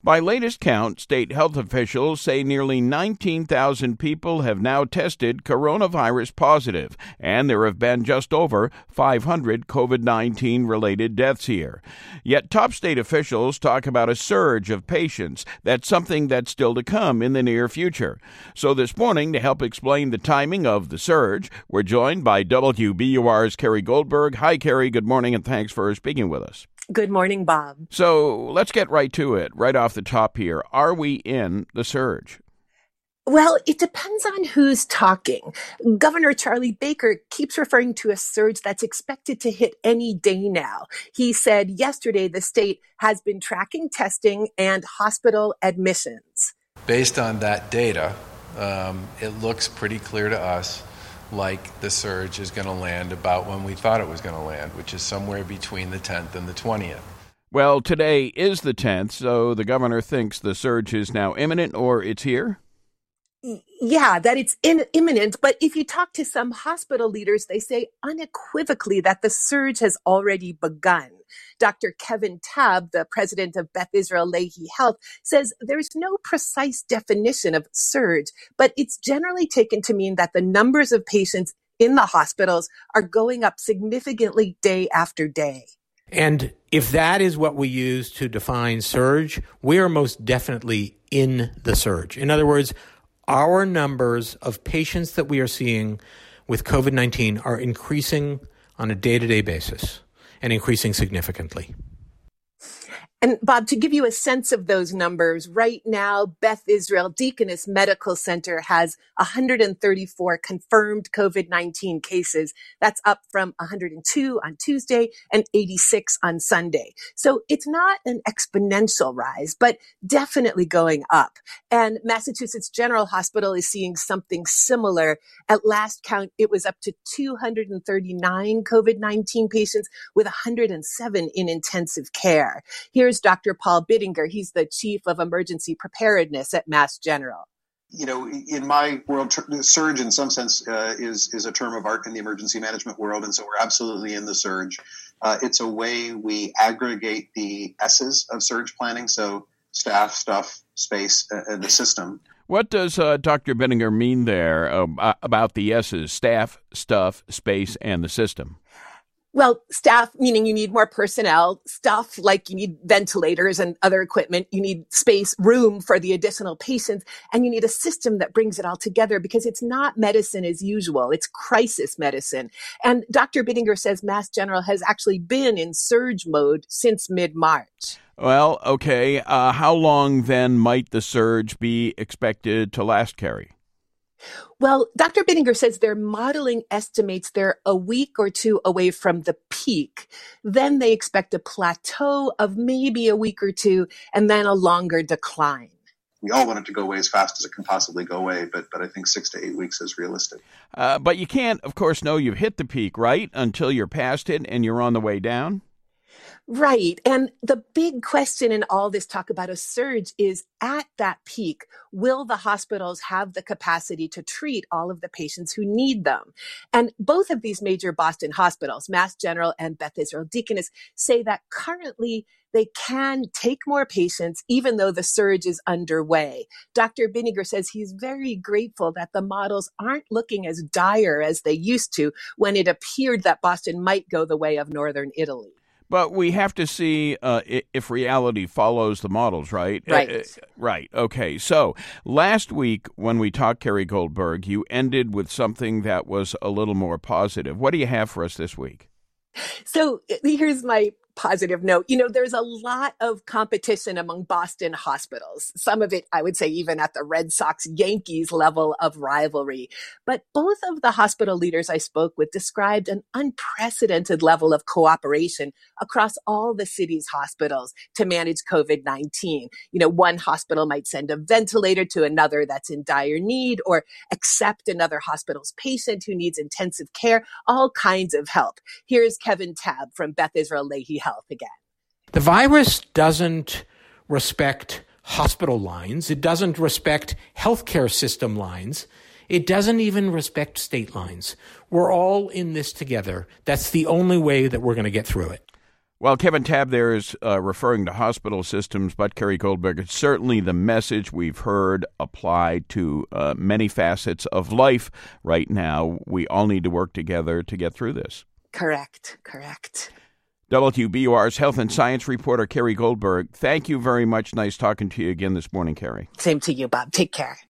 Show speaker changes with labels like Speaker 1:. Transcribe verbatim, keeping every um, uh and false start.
Speaker 1: By latest count, state health officials say nearly nineteen thousand people have now tested coronavirus positive, and there have been just over five hundred COVID nineteen related deaths here. Yet top state officials talk about a surge of patients. That's something that's still to come in the near future. So this morning, to help explain the timing of the surge, we're joined by W B U R's Carrie Goldberg. Hi, Carrie. Good morning, and thanks for speaking with us.
Speaker 2: Good morning, Bob.
Speaker 1: So let's get right to it, right off the top here. Are we in the surge?
Speaker 2: Well, it depends on who's talking. Governor Charlie Baker keeps referring to a surge that's expected to hit any day now. He said yesterday the state has been tracking testing and hospital admissions.
Speaker 3: Based on that data, um, it looks pretty clear to us like the surge is going to land about when we thought it was going to land, which is somewhere between the tenth and the twentieth.
Speaker 1: Well, today is the tenth, so the governor thinks the surge is now imminent, or it's here?
Speaker 2: Yeah, that it's in, imminent. But if you talk to some hospital leaders, they say unequivocally that the surge has already begun. Doctor Kevin Tabb, the president of Beth Israel Lahey Health, says there's no precise definition of surge, but it's generally taken to mean that the numbers of patients in the hospitals are going up significantly day after day.
Speaker 4: And if that is what we use to define surge, we are most definitely in the surge. In other words, our numbers of patients that we are seeing with COVID nineteen are increasing on a day-to-day basis and increasing significantly.
Speaker 2: And Bob, to give you a sense of those numbers, right now, Beth Israel Deaconess Medical Center has one hundred thirty-four confirmed COVID nineteen cases. That's up from one hundred two on Tuesday and eighty-six on Sunday. So it's not an exponential rise, but definitely going up. And Massachusetts General Hospital is seeing something similar. At last count, it was up to two hundred thirty-nine COVID nineteen patients with one hundred seven in intensive care. Here Here's Doctor Paul Bittinger. He's the chief of emergency preparedness at Mass General.
Speaker 5: You know, in my world, surge in some sense uh, is is a term of art in the emergency management world, and so we're absolutely in the surge. Uh, it's a way we aggregate the S's of surge planning, so staff, stuff, space, uh, and the system.
Speaker 1: What does uh, Doctor Bittinger mean there uh, about the S's, staff, stuff, space, and the system?
Speaker 2: Well, staff, meaning you need more personnel, stuff like you need ventilators and other equipment, you need space, room for the additional patients, and you need a system that brings it all together because it's not medicine as usual. It's crisis medicine. And Doctor Bittinger says Mass General has actually been in surge mode since mid-March.
Speaker 1: Well, okay. Uh, how long then might the surge be expected to last, Carrie?
Speaker 2: Well, Doctor Bittinger says their modeling estimates they're a week or two away from the peak. Then they expect a plateau of maybe a week or two and then a longer decline.
Speaker 5: We all want it to go away as fast as it can possibly go away, but but I think six to eight weeks is realistic.
Speaker 1: Uh, but you can't, of course, know you've hit the peak, right, until you're past it and you're on the way down?
Speaker 2: Right. And the big question in all this talk about a surge is, at that peak, will the hospitals have the capacity to treat all of the patients who need them? And both of these major Boston hospitals, Mass General and Beth Israel Deaconess, say that currently they can take more patients even though the surge is underway. Doctor Bittinger says he's very grateful that the models aren't looking as dire as they used to when it appeared that Boston might go the way of northern Italy.
Speaker 1: But we have to see uh, if reality follows the models, right?
Speaker 2: Right.
Speaker 1: Uh, right. Okay. So last week when we talked, Carrie Goldberg, you ended with something that was a little more positive. What do you have for us this week?
Speaker 2: So here's my positive note. You know, there's a lot of competition among Boston hospitals. Some of it, I would say, even at the Red Sox Yankees level of rivalry. But both of the hospital leaders I spoke with described an unprecedented level of cooperation across all the city's hospitals to manage COVID nineteen. You know, one hospital might send a ventilator to another that's in dire need, or accept another hospital's patient who needs intensive care, all kinds of help. Here's Kevin Tabb from Beth Israel Lahey Health again.
Speaker 4: The virus doesn't respect hospital lines. It doesn't respect healthcare system lines. It doesn't even respect state lines. We're all in this together. That's the only way that we're going to get through it.
Speaker 1: Well, Kevin Tabb there is uh, referring to hospital systems, but Carrie Goldberg, it's certainly the message we've heard applied to uh, many facets of life right now. We all need to work together to get through this.
Speaker 2: Correct, correct.
Speaker 1: W B U R's health and science reporter, Carrie Goldberg, thank you very much. Nice talking to you again this morning, Carrie.
Speaker 2: Same to you, Bob. Take care.